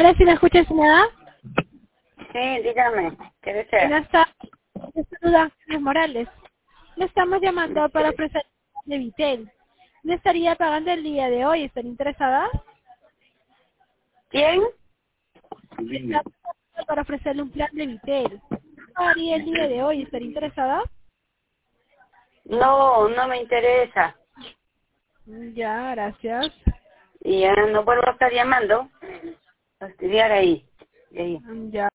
Hola, si me escuchas nada. Sí, dígame, ¿qué desea? Buenas tardes. Les saluda Ángeles Morales. Le estamos llamando para ofrecer de Vitel. ¿Le estaría pagando el día de hoy? ¿Están interesadas? ¿Quién? Le estamos llamando para ofrecerle un plan de Vitel. ¿Pagaría el día de hoy? ¿Estaría interesada? No, no me interesa. Ya, gracias. Y ya no vuelvo a estar llamando a estudiar ahí. Ya.